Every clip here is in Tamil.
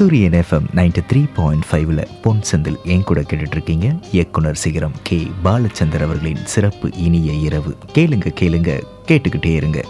சூரியன் எஃப்எம் 93.5 பொன் செந்தில் என் கூட கேட்டுட்ருக்கீங்க. இயக்குனர் சிகரம் கே பாலச்சந்தர் அவர்களின் சிறப்பு இனிய இரவு. கேளுங்க கேட்டுக்கிட்டே இருங்க.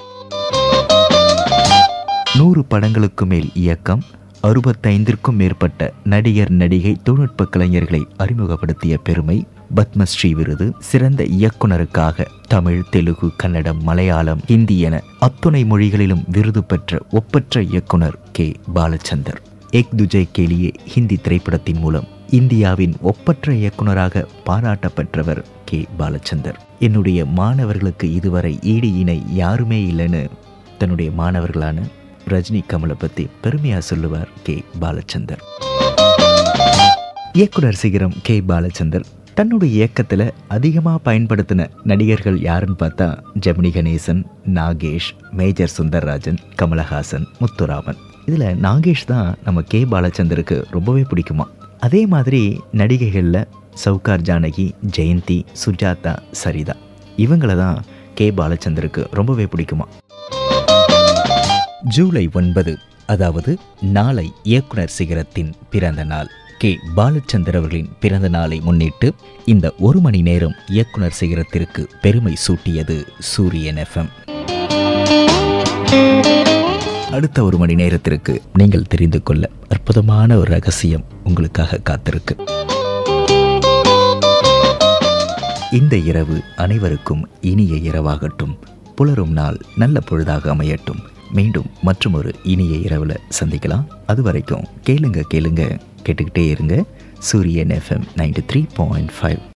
100 படங்களுக்கு மேல் இயக்கம், 65ற்கும் மேற்பட்ட நடிகர் நடிகை தொழில்நுட்ப கலைஞர்களை அறிமுகப்படுத்திய பெருமை, பத்மஸ்ரீ விருது, சிறந்த இயக்குனருக்காக தமிழ், தெலுங்கு, கன்னடம், மலையாளம், ஹிந்தி என அத்துணை மொழிகளிலும் விருது பெற்ற ஒப்பற்ற இயக்குனர் கே பாலச்சந்தர். ஏக் துஜே கேலியே ஹிந்தி திரைப்படத்தின் மூலம் இந்தியாவின் ஒப்பற்ற இயக்குனராக பாராட்டப்பெற்றவர் கே பாலச்சந்தர். என்னுடைய மாணவர்களுக்கு இதுவரை ஈடு இணை யாருமே இல்லைன்னு தன்னுடைய மாணவர்களான ரஜினி, கமலை பற்றி பெருமையாக சொல்லுவார் கே பாலச்சந்தர். இயக்குனர் சிகரம் கே பாலச்சந்தர் தன்னுடைய இயக்கத்தில் அதிகமாக பயன்படுத்தின நடிகர்கள் யாருன்னு பார்த்தா ஜெமினி கணேசன், நாகேஷ், மேஜர் சுந்தர்ராஜன், கமலஹாசன், முத்துராமன். இதில் நாகேஷ் தான் நம்ம கே பாலச்சந்தருக்கு ரொம்பவே பிடிக்குமா. அதே மாதிரி நடிகைகளில் சவுகார் ஜானகி, ஜெயந்தி, சுஜாதா, சரிதா, இவங்கள தான் கே பாலச்சந்தருக்கு ரொம்பவே பிடிக்குமா. ஜூலை 9, அதாவது நாளை இயக்குனர் சிகரத்தின் பிறந்த நாள். கே பாலச்சந்தர் அவர்களின் பிறந்த நாளை முன்னிட்டு இந்த 1 மணி நேரம் இயக்குனர் சிகரத்திற்கு பெருமை சூட்டியது சூரியன் எஃப்எம். அடுத்த 1 மணி நேரத்திற்கு நீங்கள் தெரிந்து கொள்ள அற்புதமான ஒரு ரகசியம் உங்களுக்காக காத்திருக்கு. இந்த இரவு அனைவருக்கும் இனிய இரவாகட்டும். புலரும் நாள் நல்ல பொழுதாக அமையட்டும். மீண்டும் மற்றும் ஒரு இனிய இரவுல சந்திக்கலாம். அது வரைக்கும் கேளுங்க கேட்டுக்கிட்டே இருங்க. சூரியன் எஃப்எம் 93.5.